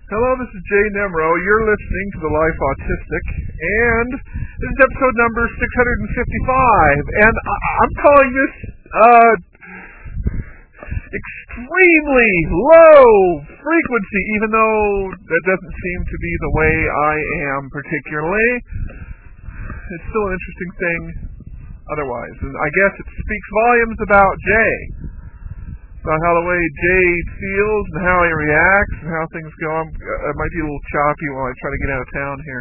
Hello, this is Jay Nemro. You're listening to The Life Autistic, and this is episode number 655, and I'm calling this extremely low frequency, even though that doesn't seem to be the way I am particularly. It's still an interesting thing otherwise, and I guess it speaks volumes about Jay. About how the way Jay feels and how he reacts and how things go. It might be a little choppy while I try to get out of town here.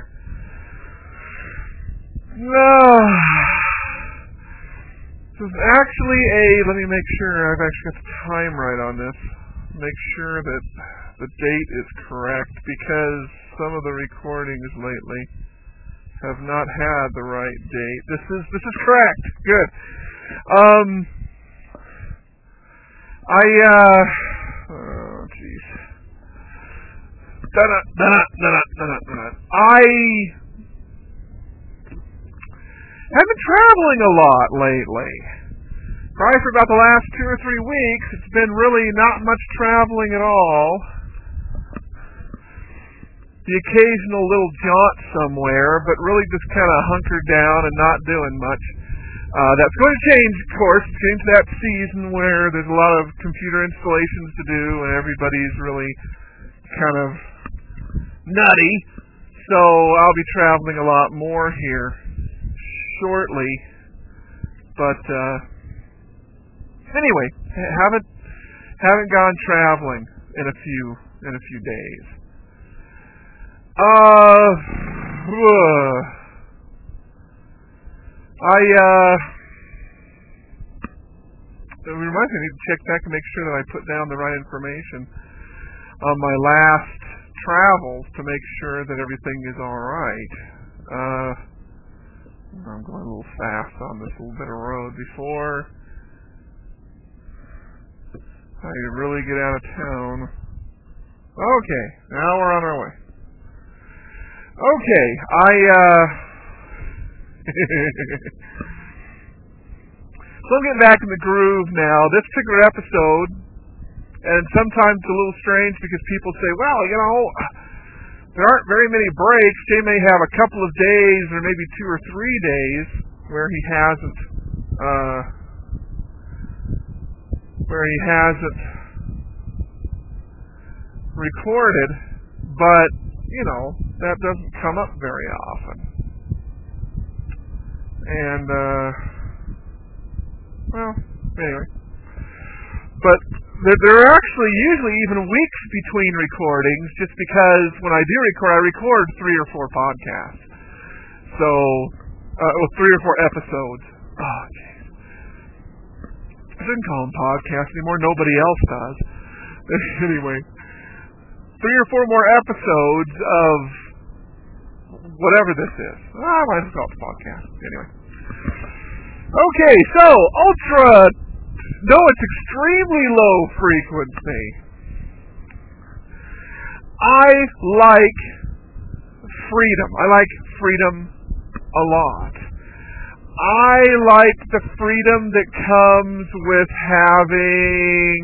This is actually let me make sure I've actually got the time right on this. Make sure that the date is correct, because some of the recordings lately have not had the right date. This is correct. Good. Oh jeez. I have been traveling a lot lately. Probably for about the last 2 or 3 weeks, it's been really not much traveling at all. The occasional little jaunt somewhere, but really just kind of hunkered down and not doing much. That's going to change, of course. It's getting to that season where there's a lot of computer installations to do and everybody's really kind of nutty. So I'll be traveling a lot more here shortly. But anyway, haven't gone traveling in a few days. It reminds me, I need to check back and make sure that I put down the right information on my last travels to make sure that everything is alright. I'm going a little fast on this little bit of road before I really get out of town. Okay, now we're on our way. Okay, So I'm getting back in the groove now. This particular episode, and sometimes it's a little strange because people say, well, there aren't very many breaks. Jay may have a couple of days or maybe 2 or 3 days where he hasn't recorded, but that doesn't come up very often. And anyway. But there are actually usually even weeks between recordings, just because when I do record, I record 3 or 4 podcasts. So, 3 or 4 episodes. Oh, jeez. I shouldn't call them podcasts anymore. Nobody else does. Anyway. 3 or 4 more episodes of whatever this is. I might as well call it a podcast. Anyway. Okay, so, it's extremely low frequency. I like freedom. I like freedom a lot. I like the freedom that comes with having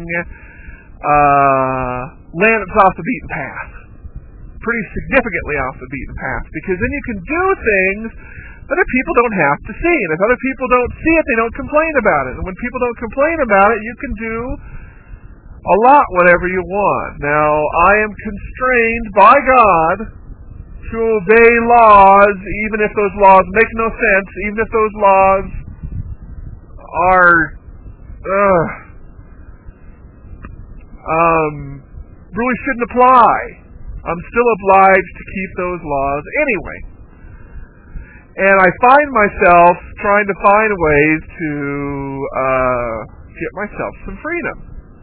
land off the beaten path. Pretty significantly off the beaten path, because then you can do things other people don't have to see, and if other people don't see it, they don't complain about it. And when people don't complain about it, you can do a lot whatever you want. Now, I am constrained by God to obey laws, even if those laws make no sense, even if those laws are really shouldn't apply. I'm still obliged to keep those laws anyway. And I find myself trying to find ways to get myself some freedom.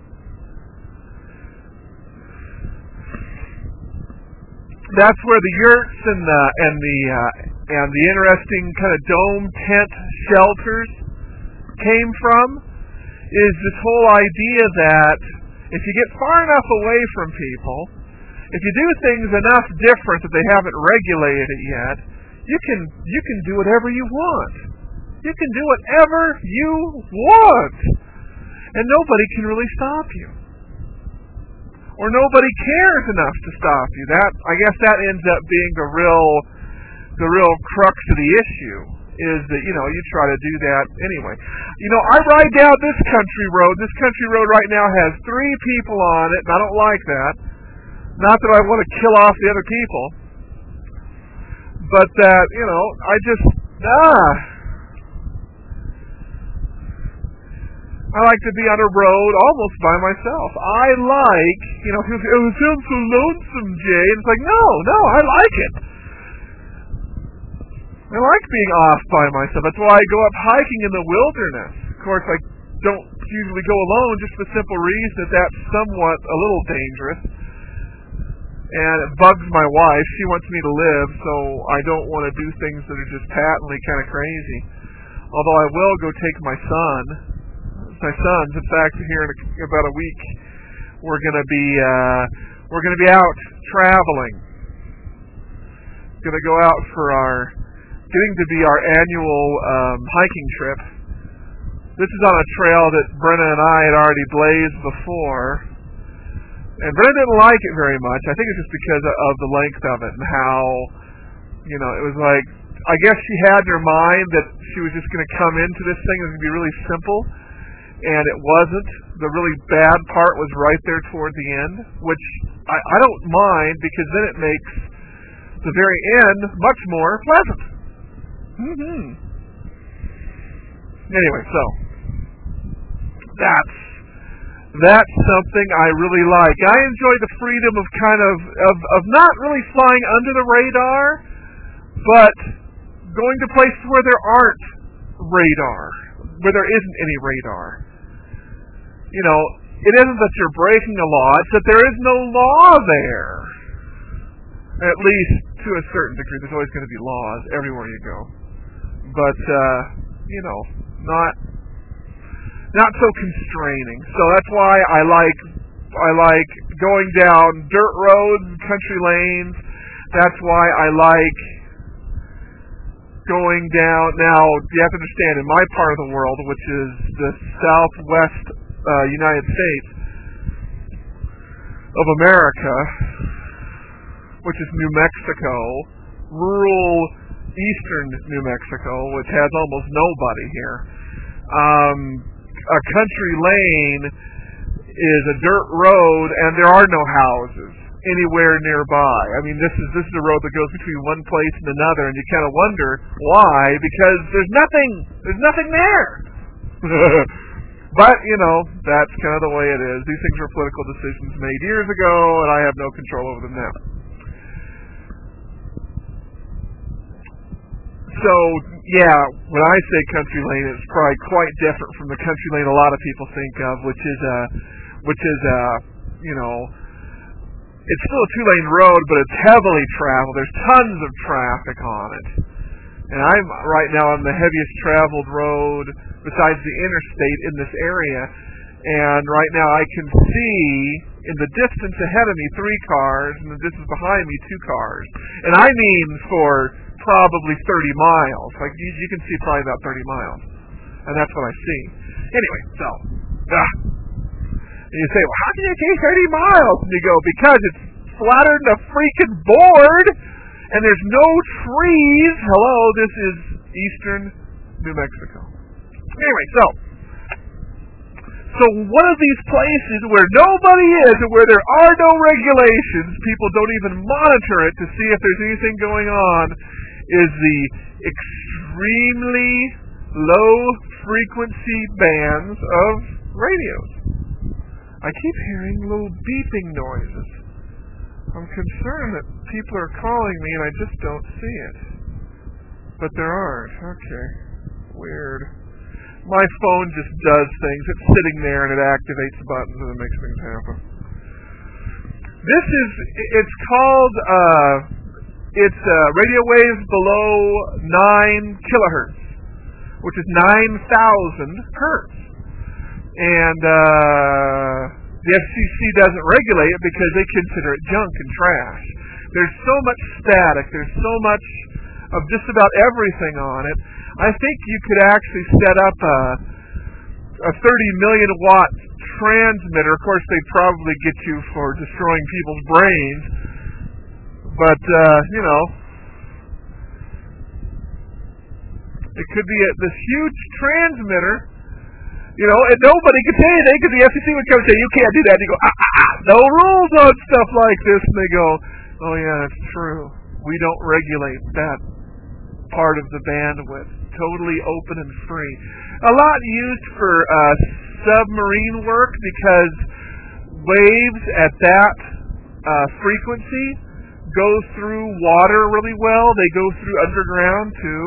That's where the yurts and the interesting kind of dome tent shelters came from. Is this whole idea that if you get far enough away from people, if you do things enough different that they haven't regulated it yet, you can do whatever you want. You can do whatever you want. And nobody can really stop you. or nobody cares enough to stop you. I guess that ends up being the real crux of the issue, is that, you try to do that anyway. I ride down this country road. This country road right now has 3 people on it, and I don't like that. Not that I want to kill off the other people, but that, I just, I like to be on a road almost by myself. I like, it sounds so lonesome, Jay. And it's like, no, I like it. I like being off by myself. That's why I go up hiking in the wilderness. Of course, I don't usually go alone, just for the simple reason that that's somewhat a little dangerous. And it bugs my wife. She wants me to live, so I don't want to do things that are just patently kind of crazy. Although I will go take my sons. In fact, here in about a week, we're going to be out traveling. Going to go out for getting to be our annual hiking trip. This is on a trail that Brenna and I had already blazed before. And Brenna didn't like it very much. I think it's just because of the length of it and how, it was like, I guess she had in her mind that she was just going to come into this thing and it was going to be really simple. And it wasn't. The really bad part was right there toward the end, which I don't mind, because then it makes the very end much more pleasant. Anyway, so that's something I really like. I enjoy the freedom of of not really flying under the radar, but going to places where there aren't radar, where there isn't any radar. It isn't that you're breaking a law, it's that there is no law there. At least to a certain degree. There's always going to be laws everywhere you go. But, not so constraining. So that's why I like going down dirt roads, country lanes. That's why I like going down. Now, you have to understand, in my part of the world, which is the southwest United States of America, which is New Mexico, rural eastern New Mexico, which has almost nobody here. A country lane is a dirt road, and there are no houses anywhere nearby. I mean, this is a road that goes between one place and another, and you kind of wonder why, because there's nothing there. But, that's kind of the way it is. These things were political decisions made years ago, and I have no control over them now. So, yeah, when I say country lane, it's probably quite different from the country lane a lot of people think of, which is it's still a 2-lane road, but it's heavily traveled. There's tons of traffic on it. And I'm right now on the heaviest traveled road besides the interstate in this area. And right now I can see in the distance ahead of me 3 cars, and the distance behind me 2 cars. And I mean for probably 30 miles. Like you can see probably about 30 miles. And that's what I see. Anyway, so and you say, well, how can you see 30 miles? And you go, because it's flatter than a freaking board, and there's no trees. Hello, this is eastern New Mexico. Anyway, so one of these places where nobody is and where there are no regulations, people don't even monitor it to see if there's anything going on, is the extremely low frequency bands of radios. I keep hearing little beeping noises. I'm concerned that people are calling me and I just don't see it. But there aren't. Okay. Weird. My phone just does things. It's sitting there and it activates buttons and it makes things happen. It's called, radio waves below 9 kilohertz, which is 9,000 hertz. And the FCC doesn't regulate it because they consider it junk and trash. There's so much static. There's so much of just about everything on it. I think you could actually set up a 30 million watt transmitter. Of course, they'd probably get you for destroying people's brains. But, it could be this huge transmitter, and nobody could say anything because the FCC would come and say, you can't do that. And you go, no rules on stuff like this. And they go, oh yeah, that's true. We don't regulate that part of the bandwidth. Totally open and free. A lot used for submarine work because waves at that frequency go through water really well. They go through underground too,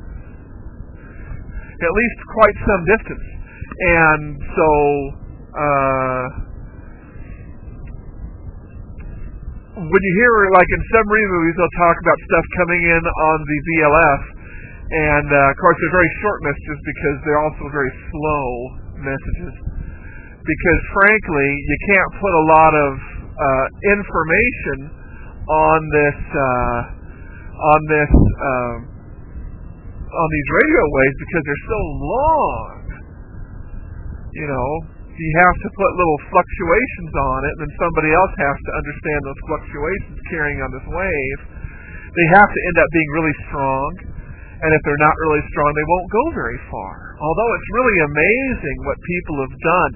at least quite some distance. And so when you hear, like in submarine movies, they'll talk about stuff coming in on the VLF, and of course they're very short messages because they're also very slow messages. Because frankly, you can't put a lot of information on these radio waves because they're so long. You have to put little fluctuations on it, and then somebody else has to understand those fluctuations carrying on this wave. They have to end up being really strong, and if they're not really strong, they won't go very far. Although it's really amazing what people have done.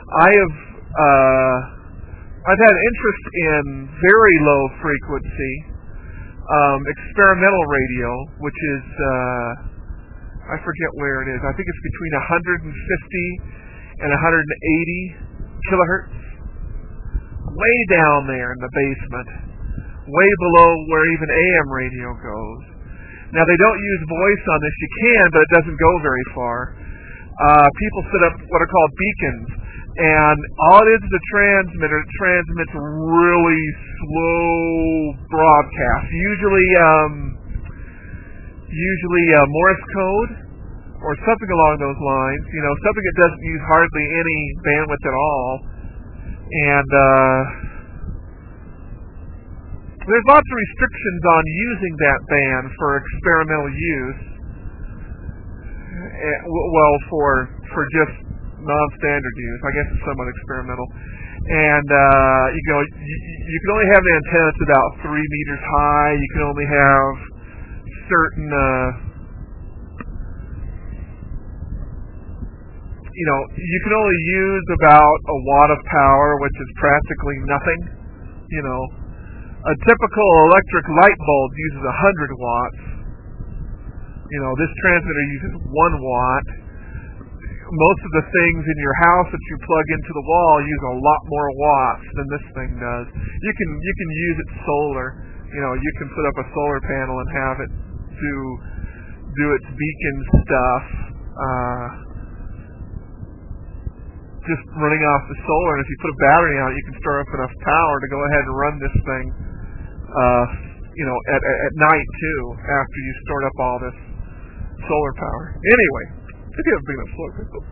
I've had interest in very low frequency experimental radio, which is I forget where it is. I think it's between 150 and 180 kilohertz, way down there in the basement, way below where even AM radio goes. Now, they don't use voice on this. You can, but it doesn't go very far. People set up what are called beacons, and all it is a transmitter. It transmits really slow broadcasts, usually Morse code, or something along those lines, something that doesn't use hardly any bandwidth at all. And there's lots of restrictions on using that band for experimental use. Well, for just non-standard use. I guess it's somewhat experimental. And you can only have an antenna that's about 3 meters high. You can only have certain you can only use about a watt of power, which is practically nothing. A typical electric light bulb uses 100 watts. This transmitter uses 1 watt. Most of the things in your house that you plug into the wall use a lot more watts than this thing does. You can use it solar. You can put up a solar panel and have it do its beacon stuff. Just running off the solar, and if you put a battery on it, you can store up enough power to go ahead and run this thing, at night too, after you stored up all this solar power. Anyway, if you have a big enough solar system.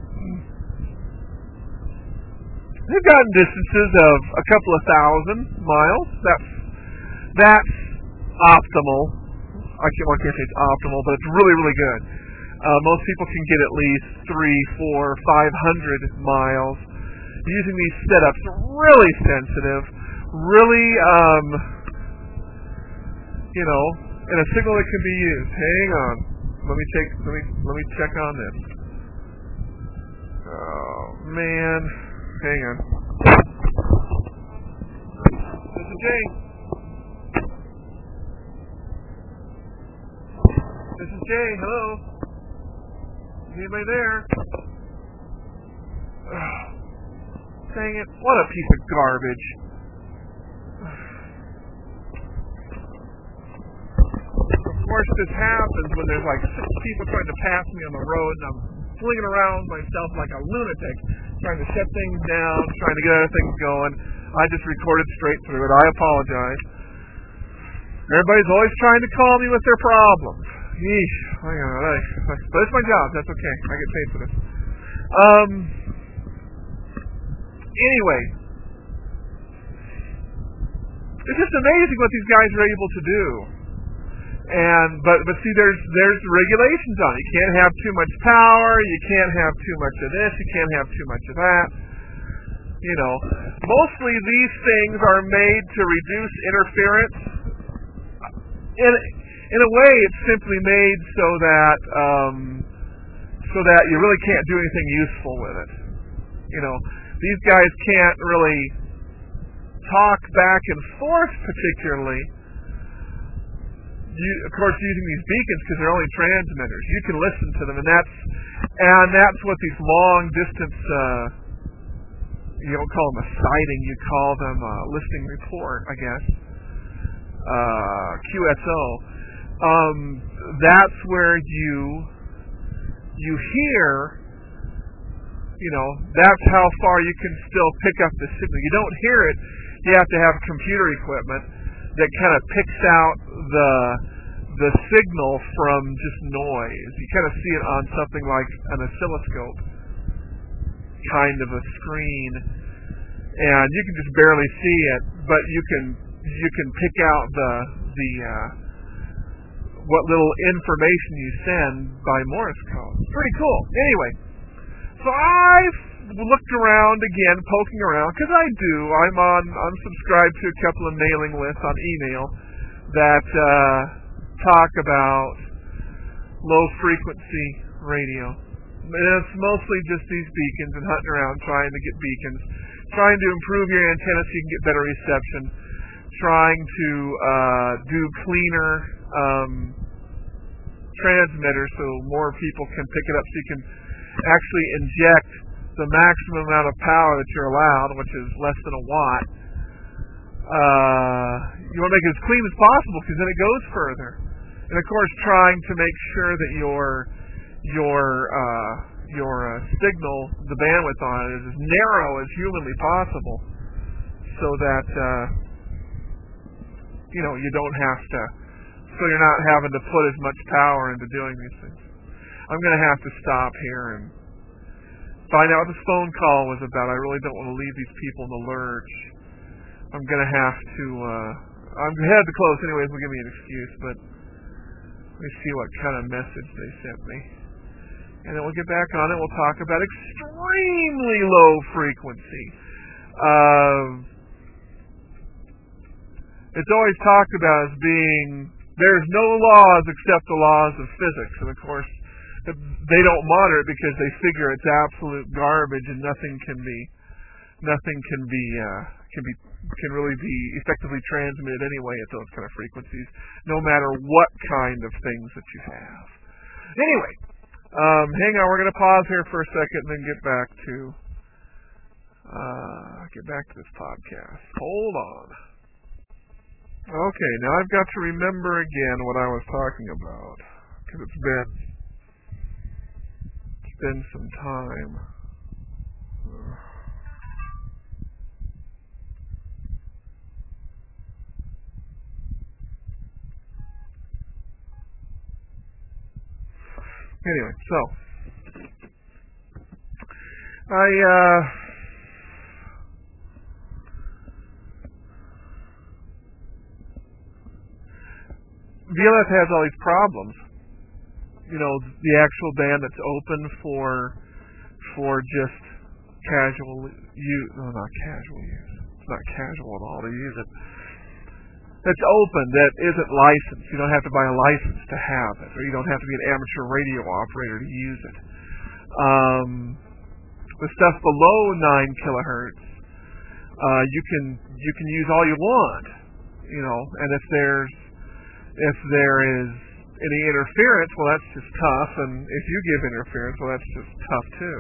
They've gotten distances of a couple of thousand miles. That's optimal. I can't say it's optimal, but it's really, really good. Most people can get at least 300, 400, 500 miles using these setups. Really sensitive, really, and a signal that can be used. Hang on, let me check on this. Oh man, hang on. This is Jay. This is Jay. Hello. Anybody there? Dang it. What a piece of garbage. Of course, this happens when there's like 6 people trying to pass me on the road, and I'm flinging around myself like a lunatic, trying to shut things down, trying to get other things going. I just recorded straight through it. I apologize. Everybody's always trying to call me with their problems. Yeesh. But it's my job. That's okay. I get paid for this. Anyway, it's just amazing what these guys are able to do. But see, there's regulations on it. You can't have too much power. You can't have too much of this. You can't have too much of that. Mostly these things are made to reduce interference. In a way, it's simply made so that you really can't do anything useful with it. These guys can't really talk back and forth particularly. Of course, using these beacons because they're only transmitters. You can listen to them, and that's what these long distance. You don't call them a sighting. You call them a listening report, I guess. QSO. That's where you hear. That's how far you can still pick up the signal. You don't hear it. You have to have computer equipment that kind of picks out the signal from just noise. You kind of see it on something like an oscilloscope kind of a screen, and you can just barely see it, but you can pick out what little information you send by Morse code. It's pretty cool. Anyway, so I've looked around again, poking around, because I'm subscribed to a couple of mailing lists on email that talk about low frequency radio. And it's mostly just these beacons and hunting around trying to get beacons, trying to improve your antenna so you can get better reception, trying to do cleaner transmitters so more people can pick it up, so you can actually inject the maximum amount of power that you're allowed, which is less than a watt. You want to make it as clean as possible because then it goes further. And of course, trying to make sure that your signal, the bandwidth on it, is as narrow as humanly possible, so that you don't have to. So you're not having to put as much power into doing these things. I'm going to have to stop here and find out what this phone call was about. I really don't want to leave these people in the lurch. I'm going to have to. I'm headed to close anyways. Will give me an excuse, but let me see what kind of message they sent me, and then we'll get back on it. We'll talk about extremely low frequency. It's always talked about as being there's no laws except the laws of physics, and of course they don't monitor it because they figure it's absolute garbage and nothing can really be effectively transmitted anyway at those kind of frequencies, no matter what kind of things that you have. Anyway, hang on, we're going to pause here for a second and then get back to this podcast. Hold on. Okay, now I've got to remember again what I was talking about, because it's been some time. Anyway, so VLS has all these problems. The actual band that's open for just casual use. No, not casual use. It's not casual at all to use it. It's open, that isn't licensed. You don't have to buy a license to have it, or you don't have to be an amateur radio operator to use it. The stuff below 9 kilohertz, you can use all you want, and if there is any interference, well, that's just tough, and if you give interference, well, that's just tough too.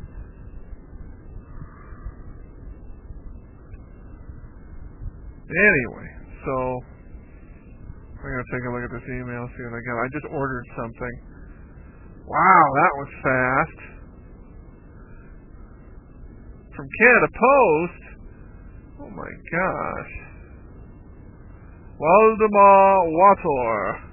Anyway, so I'm going to take a look at this email, see what I got. I just ordered something. Wow, that was fast. From Canada Post. Oh my gosh. Waldemar Wator.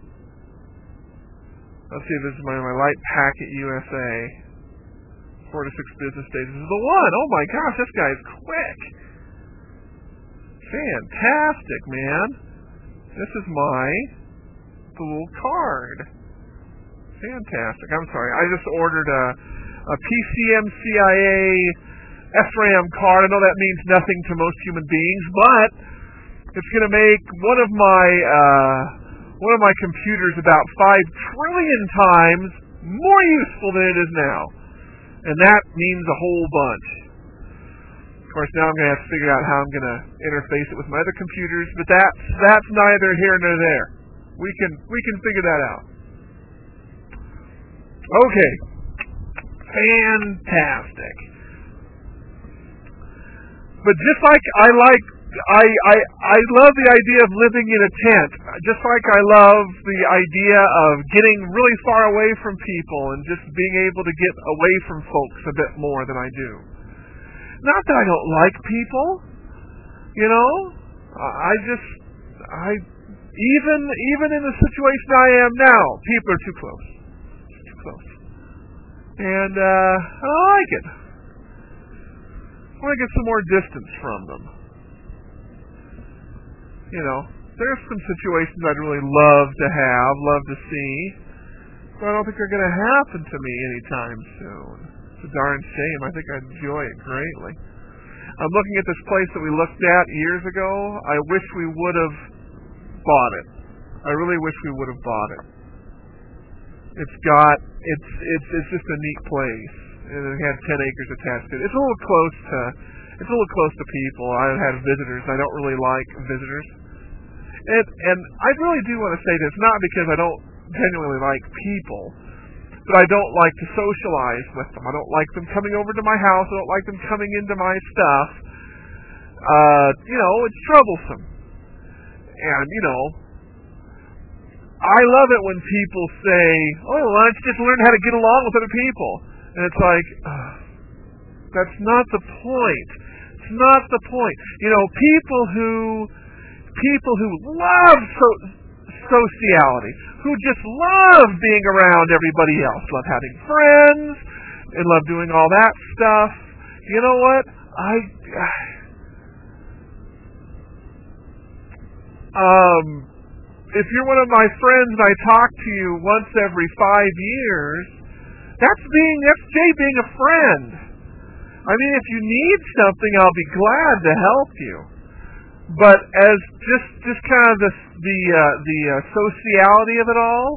Let's see if this is my Light Packet USA. 4 to 6 business days. This is the one. Oh my gosh, this guy's quick. Fantastic, man. This is my the little card. Fantastic. I'm sorry. I just ordered a PCMCIA SRAM card. I know that means nothing to most human beings, but it's going to make one of my computers about 5 trillion times more useful than it is now. And that means a whole bunch. Of course, now I'm going to have to figure out how I'm going to interface it with my other computers, but that's neither here nor there. We can figure that out. Okay. Fantastic. But just like I love the idea of living in a tent, just like I love the idea of getting really far away from people and just being able to get away from folks a bit more than I do. Not that I don't like people, even in the situation I am now, people are too close. Too close. And I don't like it. I want to get some more distance from them. There's some situations I'd really love to see, but I don't think they're going to happen to me anytime soon. It's a darn shame. I think I'd enjoy it greatly. I'm looking at this place that we looked at years ago. I wish we would have bought it. I really wish we would have bought it. It's just a neat place. And it had 10 acres attached to it. It's a little close to people. I've had visitors. I don't really like visitors. And I really do want to say this, not because I don't genuinely like people, but I don't like to socialize with them. I don't like them coming over to my house. I don't like them coming into my stuff. It's troublesome. And, I love it when people say, oh, why don't you just learn how to get along with other people? And it's like, that's not the point. It's not the point. People who love sociality, who just love being around everybody else, love having friends, and love doing all that stuff. You know what? If you're one of my friends and I talk to you once every 5 years, that's Jay being a friend. I mean, if you need something, I'll be glad to help you. But as just kind of the sociality of it all,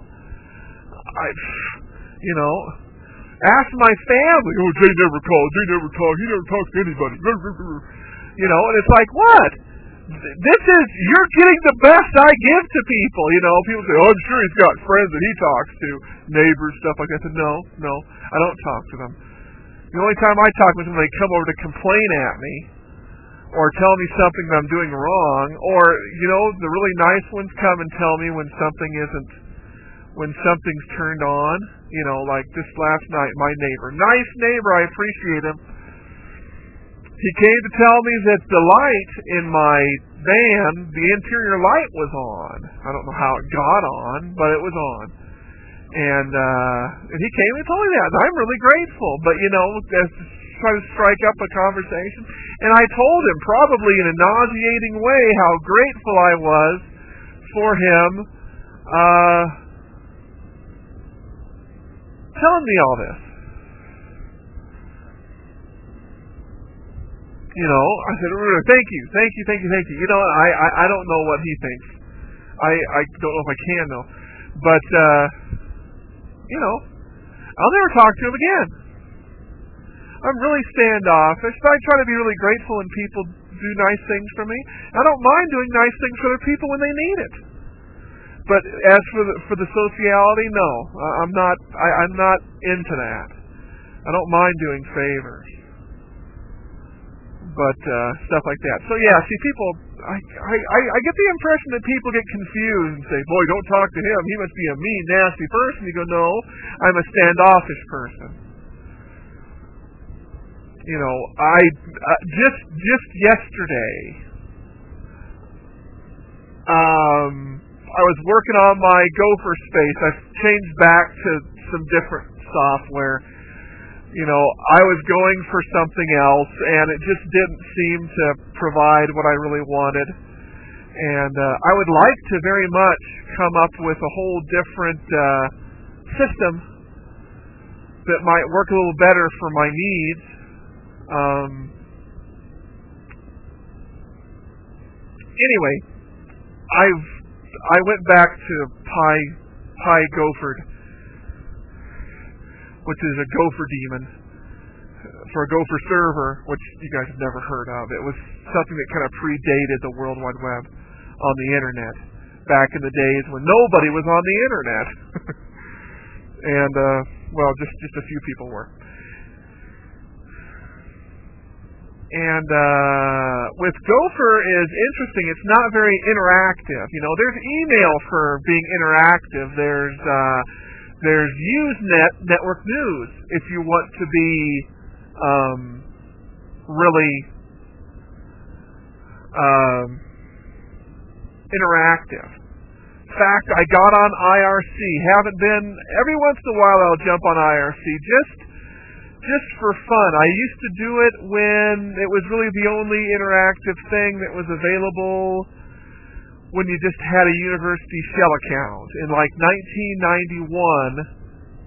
ask my family. Oh, Jay never calls. He never talks to anybody. And it's like, what? You're getting the best I give to people. People say, oh, I'm sure he's got friends that he talks to, neighbors, stuff like that. I said, no, I don't talk to them. The only time I talk with them, they come over to complain at me, or tell me something that I'm doing wrong, or, the really nice ones come and tell me when something's turned on, like this last night, my neighbor, nice neighbor, I appreciate him. He came to tell me that the light in my van, the interior light was on. I don't know how it got on, but it was on. And he came and told me that, and I'm really grateful. But, try to strike up a conversation. And I told him, probably in a nauseating way, how grateful I was for him telling me all this. I said, thank you. I don't know what he thinks. I don't know if I can, though. But, I'll never talk to him again. I'm really standoffish, but I try to be really grateful when people do nice things for me. I don't mind doing nice things for other people when they need it. But as for the sociality, no. I'm not into that. I don't mind doing favors. But stuff like that. So yeah, see, people, I get the impression that people get confused and say, boy, don't talk to him. He must be a mean, nasty person. You go, no, I'm a standoffish person. Just yesterday, I was working on my Gopher space. I've changed back to some different software. I was going for something else, and it just didn't seem to provide what I really wanted. And I would like to very much come up with a whole different system that might work a little better for my needs. Anyway, I went back to Pi Gopherd, which is a Gopher daemon for a Gopher server, which you guys have never heard of. It was something that kind of predated the World Wide Web on the internet, back in the days when nobody was on the internet. And, well, just a few people were. And with Gopher is interesting. It's not very interactive. You know, there's email for being interactive. There's Usenet, network news, if you want to be really interactive. In fact, I got on IRC. Haven't been. Every once in a while I'll jump on IRC just for fun. I used to do it when it was really the only interactive thing that was available, when you just had a university shell account. In like 1991,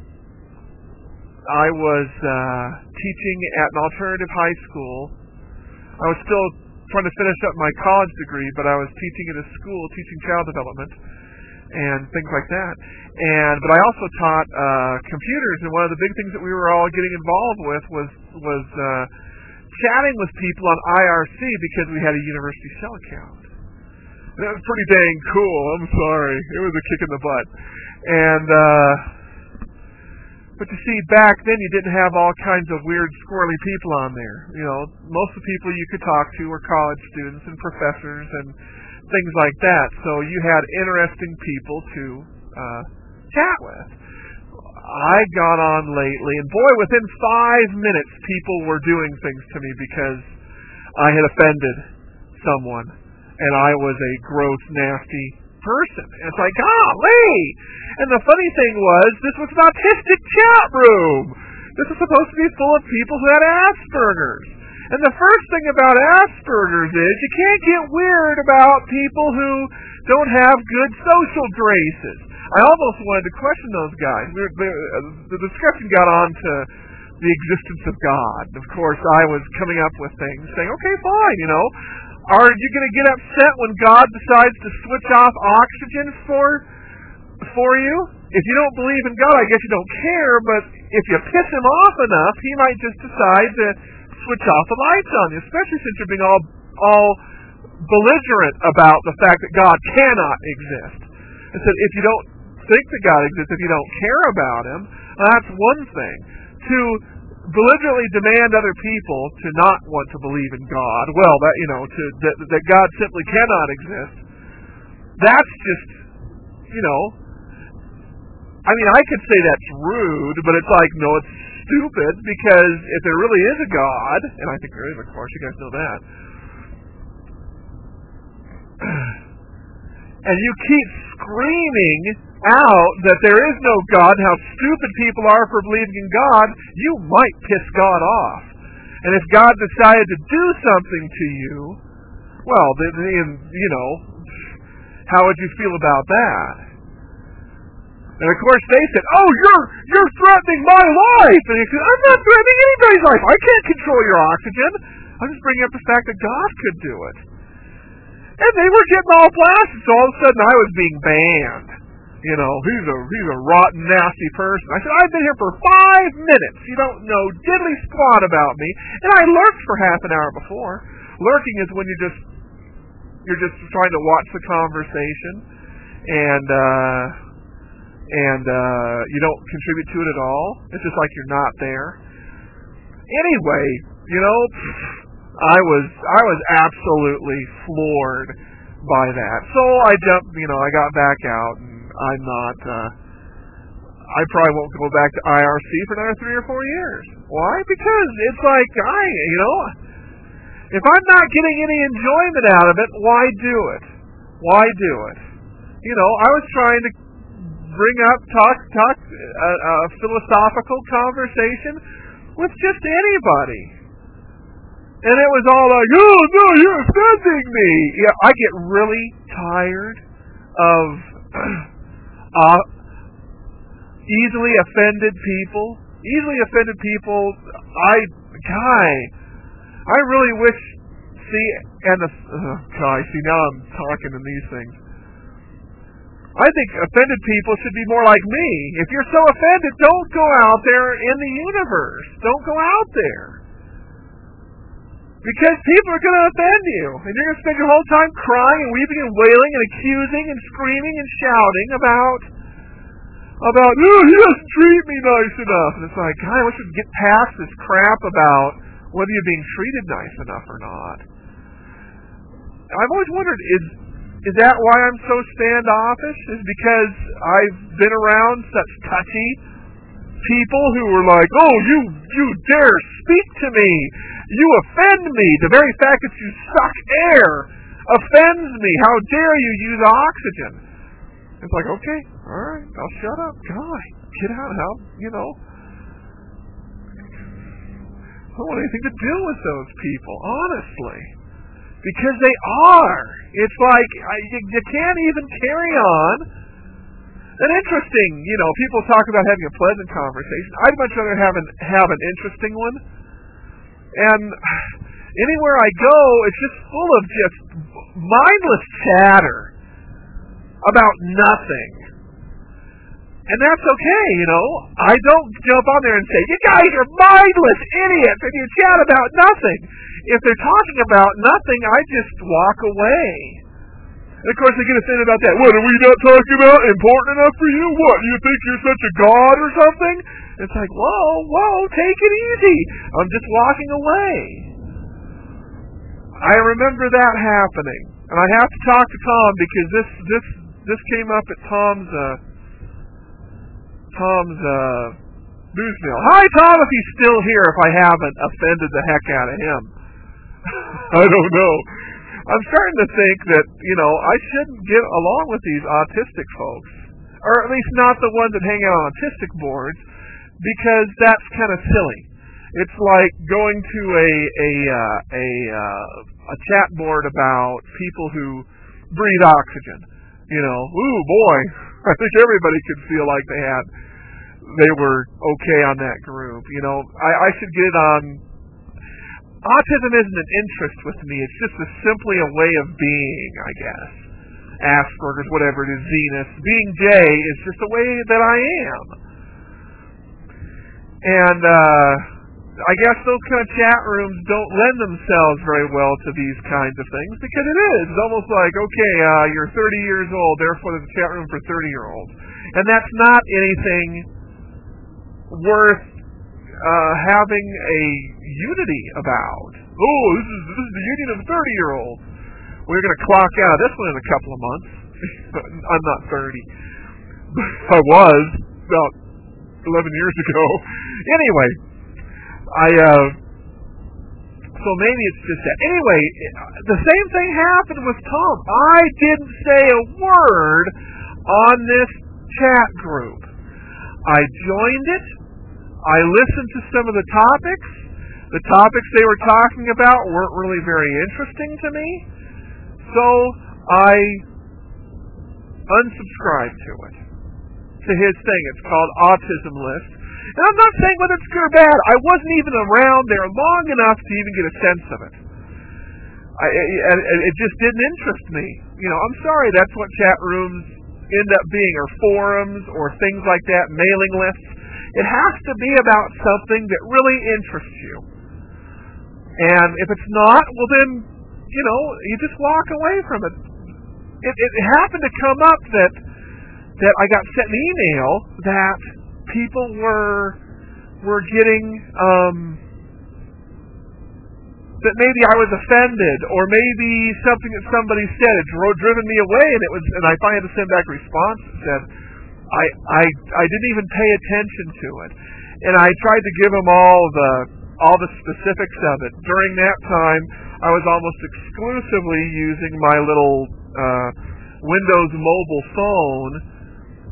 I was teaching at an alternative high school. I was still trying to finish up my college degree, but I was teaching at a school, teaching child development and things like that. But I also taught computers, and one of the big things that we were all getting involved with was chatting with people on IRC because we had a university shell account. And that was pretty dang cool. I'm sorry, it was a kick in the butt. And but you see, back then you didn't have all kinds of weird, squirrely people on there. You know, most of the people you could talk to were college students and professors and things like that. So you had interesting people to chat with. I got on lately, and boy, within 5 minutes, people were doing things to me because I had offended someone, and I was a gross, nasty person. And it's like, golly! And the funny thing was, this was an autistic chat room. This was supposed to be full of people who had Asperger's. And the first thing about Asperger's is you can't get weird about people who don't have good social graces. I almost wanted to question those guys. The discussion got on to the existence of God. Of course, I was coming up with things, saying, okay, fine, you know. Are you going to get upset when God decides to switch off oxygen for you? If you don't believe in God, I guess you don't care, but if you piss him off enough, he might just decide to switch off the lights on you, especially since you're being all belligerent about the fact that God cannot exist. I said, if you don't think that God exists, if you don't care about him, that's one thing. To belligerently demand other people to not want to believe in God, well, that, you know, that God simply cannot exist, that's just, you know, I mean, I could say that's rude, but it's like, no, it's stupid, because if there really is a God, and I think there is, of course, you guys know that, and you keep screaming out that there is no God, how stupid people are for believing in God, you might piss God off. And if God decided to do something to you, well, then, you know, how would you feel about that? And of course they said, oh, you're threatening my life. And he said, I'm not threatening anybody's life. I can't control your oxygen. I'm just bringing up the fact that God could do it. And they were getting all blasted, so all of a sudden I was being banned. You know, he's a rotten, nasty person. I said, I've been here for 5 minutes. You don't know diddly squat about me. And I lurked for half an hour before. Lurking is when you're just trying to watch the conversation and you don't contribute to it at all. It's just like you're not there. Anyway, you know, I was absolutely floored by that. So I jumped, you know, I got back out, and I'm not, I probably won't go back to IRC for another 3 or 4 years. Why? Because it's like, you know, if I'm not getting any enjoyment out of it, why do it? Why do it? You know, I was trying to bring up, talk a philosophical conversation with just anybody. And it was all like, oh, no, you're offending me. Yeah, I get really tired of easily offended people. Easily offended people, I really wish, now I'm talking in these things. I think offended people should be more like me. If you're so offended, don't go out there in the universe. Don't go out there. Because people are going to offend you. And you're going to spend your whole time crying and weeping and wailing and accusing and screaming and shouting about, oh, he doesn't treat me nice enough. And it's like, God, I wish we could get past this crap about whether you're being treated nice enough or not. I've always wondered, is that why I'm so standoffish? Is because I've been around such touchy people who were like, oh, you dare speak to me. You offend me. The very fact that you suck air offends me. How dare you use oxygen? It's like, okay, all right, I'll shut up. God, get out. I don't want anything to do with those people, honestly. Because they are. It's like, you can't even carry on an interesting, people talk about having a pleasant conversation. I'd much rather have an interesting one. And anywhere I go, it's just full of just mindless chatter about nothing. And that's okay, I don't jump on there and say, you guys are mindless idiots and you chat about nothing. If they're talking about nothing, I just walk away. And of course they get offended about that. What, are we not talking about important enough for you? What, you think you're such a god or something? It's like, whoa, take it easy. I'm just walking away. I remember that happening. And I have to talk to Tom because this came up at Tom's newsmail. Hi, Tom, if he's still here, if I haven't offended the heck out of him. I don't know. I'm starting to think that, I shouldn't get along with these autistic folks. Or at least not the ones that hang out on autistic boards, because that's kind of silly. It's like going to a chat board about people who breathe oxygen. Ooh, boy, I think everybody could feel like they were okay on that group. I should get it on. Autism isn't an interest with me. It's just simply a way of being, I guess. Asperger's, whatever it is, Zenus. Being Jay is just the way that I am. And I guess those kind of chat rooms don't lend themselves very well to these kinds of things because it is. It's almost like, okay, you're 30 years old, therefore there's a chat room for 30-year-olds. And that's not anything worth having a unity about. Oh, this is the union of 30-year-olds. We're going to clock out of this one in a couple of months. I'm not 30. I was about 11 years ago. Anyway, so maybe it's just that. Anyway, the same thing happened with Tom. I didn't say a word on this chat group. I joined it. I listened to some of the topics. The topics they were talking about weren't really very interesting to me. So I unsubscribed to it. To his thing. It's called Autism List. And I'm not saying whether it's good or bad. I wasn't even around there long enough to even get a sense of it. It just didn't interest me. I'm sorry, that's what chat rooms end up being, or forums, or things like that, mailing lists. It has to be about something that really interests you. And if it's not, well then, you just walk away from it. It happened to come up that I got sent an email that people were getting, that maybe I was offended, or maybe something that somebody said had driven me away, and I finally had to send back a response that said, I didn't even pay attention to it. And I tried to give them all the specifics of it. During that time, I was almost exclusively using my little Windows mobile phone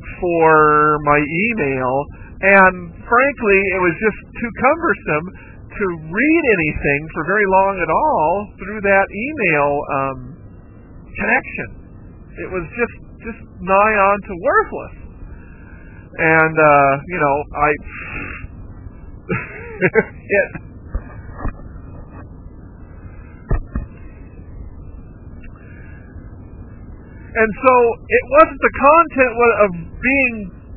for my email, and frankly, it was just too cumbersome to read anything for very long at all through that email connection. It was just nigh on to worthless. And and so it wasn't the content of being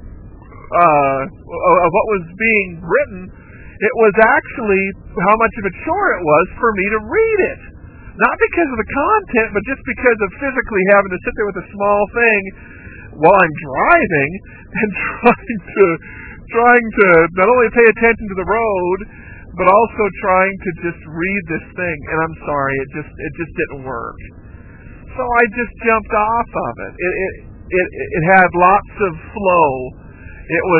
of what was being written. It was actually how much of a chore it was for me to read it. Not because of the content, but just because of physically having to sit there with a small thing while I'm driving and trying to not only pay attention to the road, but also trying to just read this thing. And I'm sorry, it just didn't work. So I just jumped off of it. It had lots of flow. It was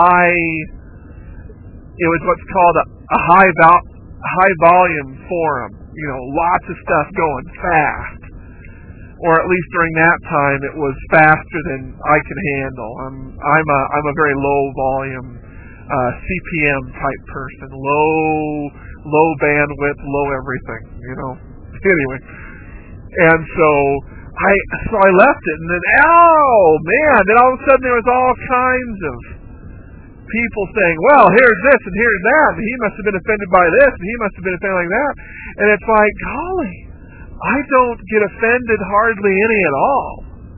what's called a high volume forum. Lots of stuff going fast. Or at least during that time, it was faster than I could handle. I'm a very low volume CPM type person. Low bandwidth, low everything. Anyway, and so I left it, and then then all of a sudden there was all kinds of people saying, well, here's this and here's that, and he must have been offended by this, and he must have been offended like that. And it's like, golly, I don't get offended hardly any at all.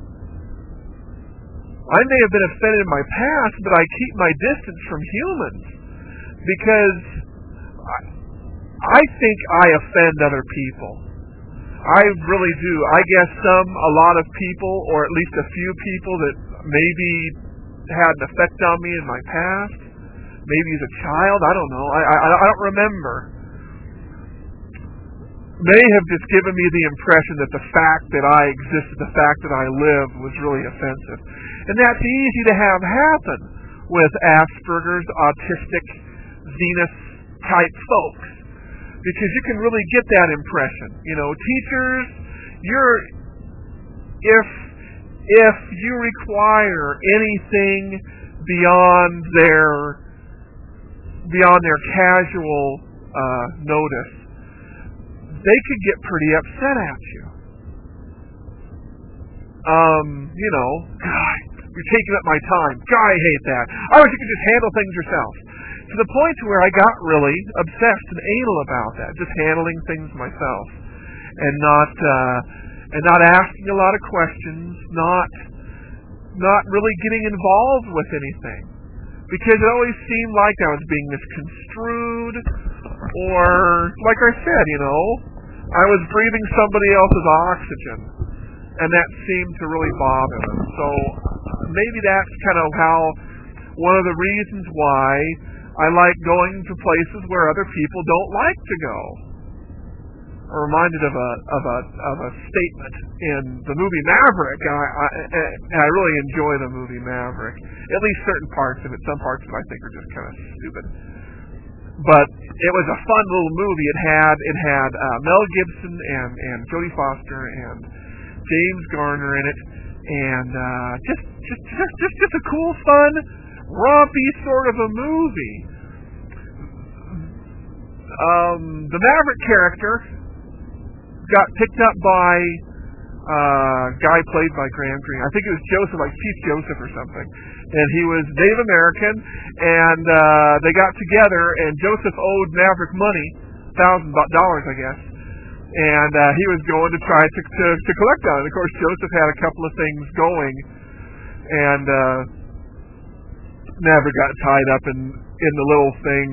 I may have been offended in my past, but I keep my distance from humans because I think I offend other people. I really do. I guess a lot of people, or at least a few people that maybe had an effect on me in my past, maybe as a child, I don't know. I don't remember. May have just given me the impression that the fact that I existed, the fact that I lived, was really offensive. And that's easy to have happen with Asperger's, autistic, Zenith-type folks, because you can really get that impression. Teachers, if you require anything beyond their casual notice, they could get pretty upset at you. God, you're taking up my time. God, I hate that. I wish you could just handle things yourself. To the point to where I got really obsessed and anal about that, just handling things myself, and not asking a lot of questions, not really getting involved with anything, because it always seemed like I was being misconstrued, or like I said, I was breathing somebody else's oxygen, and that seemed to really bother them. So maybe that's kind of one of the reasons why I like going to places where other people don't like to go. I'm reminded of a statement in the movie Maverick. I really enjoy the movie Maverick. At least certain parts of it. Some parts of it I think are just kind of stupid. But it was a fun little movie. It had Mel Gibson and Jodie Foster and James Garner in it, and just a cool, fun, rompy sort of a movie. The Maverick character got picked up by a guy played by Graham Greene. I think it was Joseph, like Chief Joseph or something. And he was Native American, and they got together, and Joseph owed Maverick money, $1,000, I guess. And he was going to try to collect on it. Of course, Joseph had a couple of things going, and Maverick got tied up in the little thing,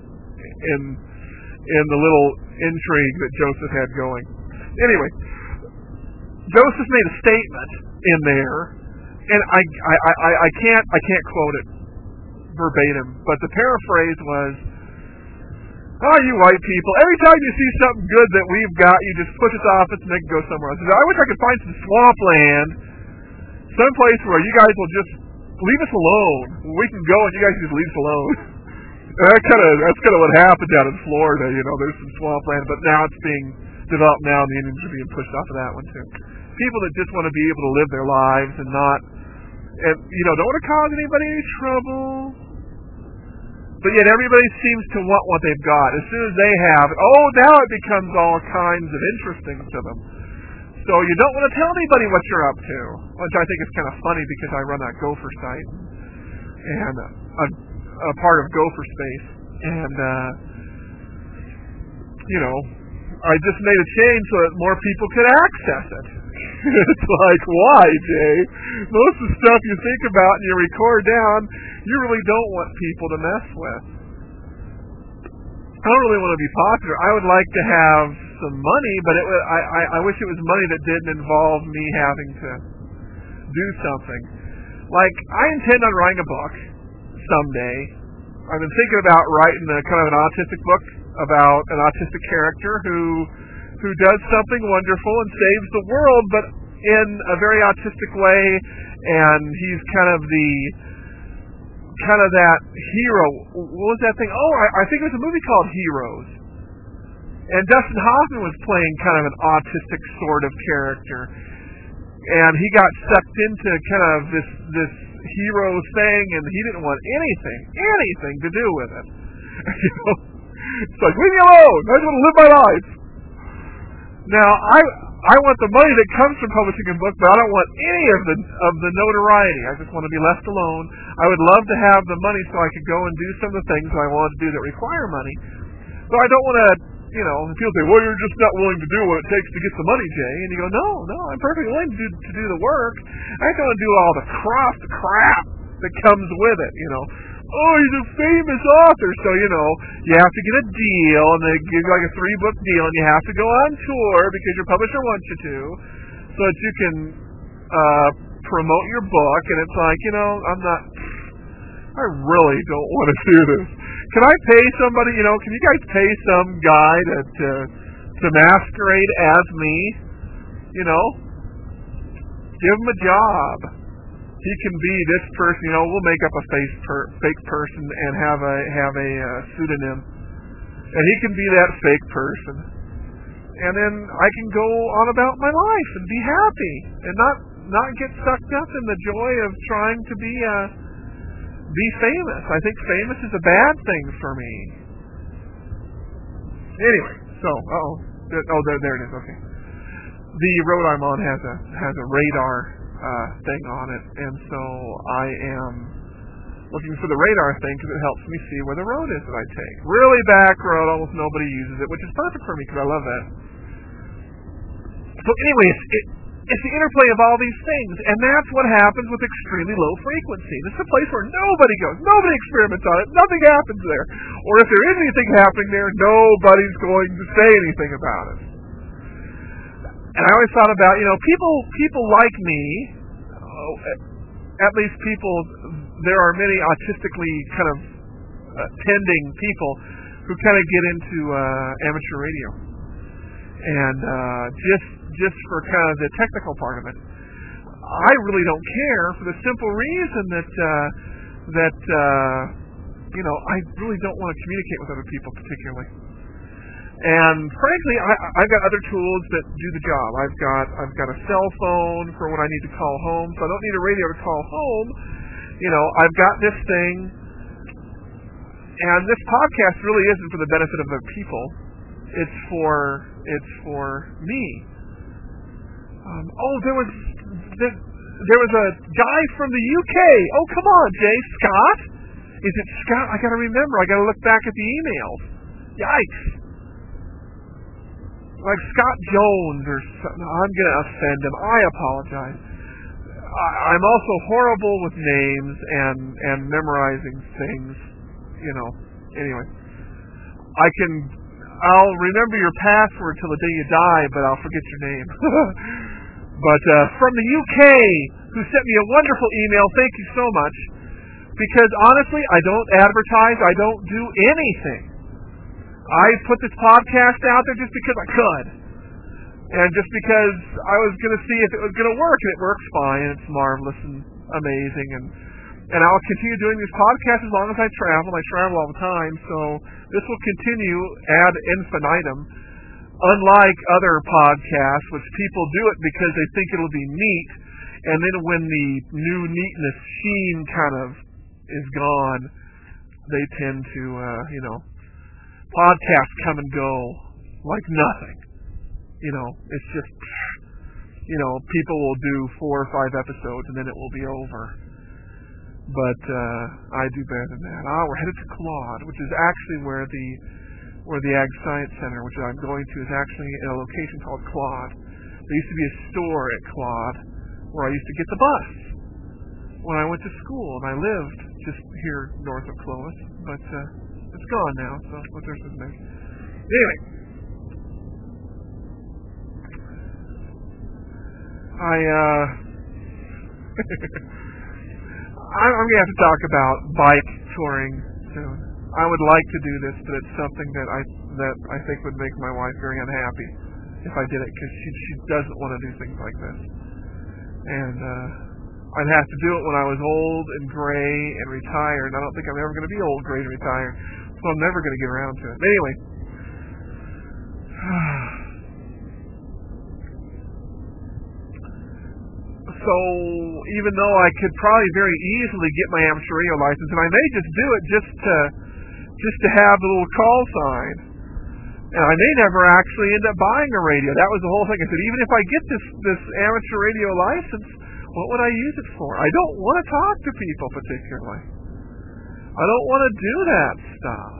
in the little intrigue that Joseph had going. Anyway, Joseph made a statement in there, and I can't quote it verbatim, but the paraphrase was, "Oh, you white people, every time you see something good that we've got, you just push us off it and make it go somewhere else. I wish I could find some swampland, someplace where you guys will just leave us alone. We can go and you guys just leave us alone." That's kind of what happened down in Florida. There's some swampland, but now it's being developed now, and the Indians are being pushed off of that one too. People that just want to be able to live their lives and don't want to cause anybody any trouble. But yet everybody seems to want what they've got. As soon as they have it, now it becomes all kinds of interesting to them. So you don't want to tell anybody what you're up to, which I think is kind of funny because I run that Gopher site and a part of Gopher Space. And, I just made a change so that more people could access it. It's like, why, Jay? Most of the stuff you think about and you record down, you really don't want people to mess with. I don't really want to be popular. I would like to have some money, but I wish it was money that didn't involve me having to do something. Like, I intend on writing a book someday. I've been thinking about writing kind of an autistic book about an autistic character who does something wonderful and saves the world, but in a very autistic way, and he's kind of that hero. What was that thing? I think it was a movie called Heroes. And Dustin Hoffman was playing kind of an autistic sort of character. And he got sucked into kind of this hero thing, and he didn't want anything to do with it. It's like, leave me alone! I just want to live my life! Now, I want the money that comes from publishing a book, but I don't want any of the notoriety. I just want to be left alone. I would love to have the money so I could go and do some of the things I want to do that require money. So I don't want to, people say, well, you're just not willing to do what it takes to get the money, Jay. And you go, no, I'm perfectly willing to do the work. I don't want to do all the crap that comes with it, he's a famous author, so, you have to get a deal, and they give you like a 3-book deal, and you have to go on tour because your publisher wants you to, so that you can promote your book, and it's like, I really don't want to do this. Can I pay somebody, can you guys pay some guy to masquerade as me? Give him a job. He can be this person, we'll make up a fake person and have a pseudonym. And he can be that fake person. And then I can go on about my life and be happy and not get sucked up in the joy of trying to be famous. I think famous is a bad thing for me. Anyway, so there it is, okay. The road I'm on has a radar thing on it, and so I am looking for the radar thing because it helps me see where the road is that I take. Really back road, almost nobody uses it, which is perfect for me because I love that. So anyway, it's the interplay of all these things, and that's what happens with extremely low frequency. This is a place where nobody goes, nobody experiments on it, nothing happens there. Or if there is anything happening there, nobody's going to say anything about it. And I always thought about, people like me, at least there are many autistically kind of tending people who kind of get into amateur radio. And just for kind of the technical part of it. I really don't care for the simple reason that I really don't want to communicate with other people particularly. And frankly, I've got other tools that do the job. I've got a cell phone for when I need to call home, so I don't need a radio to call home. I've got this thing, and this podcast really isn't for the benefit of other people. It's for me. There was a guy from the UK. Oh, come on, Jay. Scott? Is it Scott? I gotta remember. I gotta look back at the emails. Yikes. Like Scott Jones or something. I'm going to offend him. I apologize. I'm also horrible with names and memorizing things. Anyway. I'll remember your password till the day you die, but I'll forget your name. But from the UK, who sent me a wonderful email, thank you so much. Because honestly, I don't advertise. I don't do anything. I put this podcast out there just because I could. And just because I was going to see if it was going to work. And it works fine. And it's marvelous and amazing. And I'll continue doing these podcasts as long as I travel. I travel all the time. So this will continue ad infinitum. Unlike other podcasts, which people do it because they think it'll be neat. And then when the new neatness sheen kind of is gone, they tend to, podcasts come and go like nothing. It's just, people will do 4 or 5 episodes and then it will be over. But I do better than that. We're headed to Claude, which is actually where the Ag Science Center, which I'm going to, is actually in a location called Claude. There used to be a store at Claude where I used to get the bus when I went to school, and I lived just here north of Clovis, but it's gone now, so what there's his name. Anyway, I'm going to have to talk about bike touring soon. I would like to do this, but it's something that I think would make my wife very unhappy if I did it, because she doesn't want to do things like this. And I'd have to do it when I was old and gray and retired. I don't think I'm ever going to be old, gray, and retired, so I'm never going to get around to it. But anyway, so even though I could probably very easily get my amateur radio license, and I may just do it just to have the little call sign, and I may never actually end up buying a radio. That was the whole thing. I said, even if I get this amateur radio license, what would I use it for? I don't want to talk to people particularly. I don't want to do that stuff.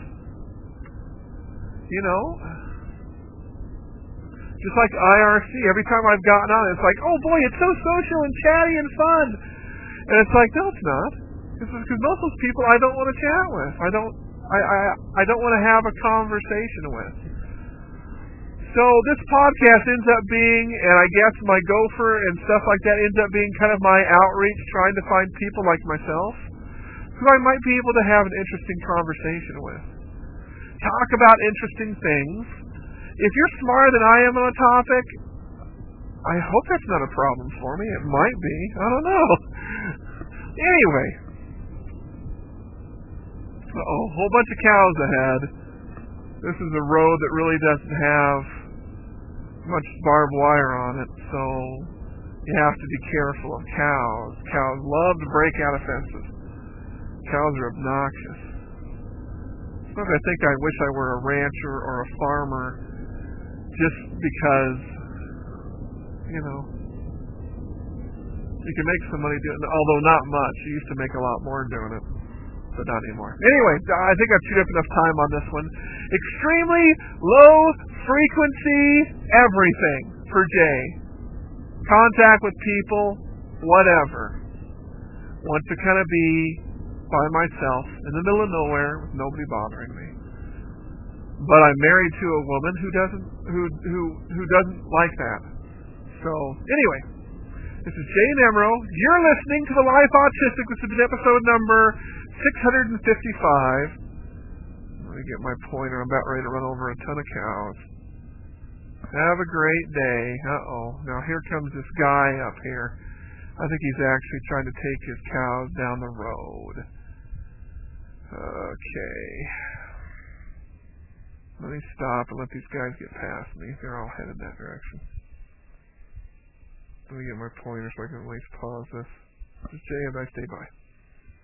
Just like IRC, every time I've gotten on, it's like, oh boy, it's so social and chatty and fun. And it's like, no, it's not. Because most of those people I don't want to chat with. I don't want to have a conversation with. So this podcast ends up being, and I guess my gopher and stuff like that ends up being kind of my outreach, trying to find people like myself who I might be able to have an interesting conversation with. Talk about interesting things. If you're smarter than I am on a topic, I hope that's not a problem for me. It might be. I don't know. Anyway. Uh-oh, a whole bunch of cows ahead. This is a road that really doesn't have much barbed wire on it, so you have to be careful of cows. Cows love to break out of fences. Cows are obnoxious. Sometimes I think I wish I were a rancher or a farmer, just because, you can make some money doing it, although not much. You used to make a lot more doing it, but not anymore. Anyway, I think I've chewed up enough time on this one. Extremely low frequency everything for Jay. Contact with people, whatever. Want to kind of be by myself in the middle of nowhere with nobody bothering me. But I'm married to a woman who doesn't like that. So anyway, this is Jay Nemro. You're listening to The Life Autistic. This is episode number 655. Let me get my pointer. I'm about ready to run over a ton of cows. Have a great day. Uh-oh. Now here comes this guy up here. I think he's actually trying to take his cows down the road. Okay. Let me stop and let these guys get past me. They're all headed that direction. Let me get my pointer so I can at least pause this. This is Jay. Have a nice day. Bye.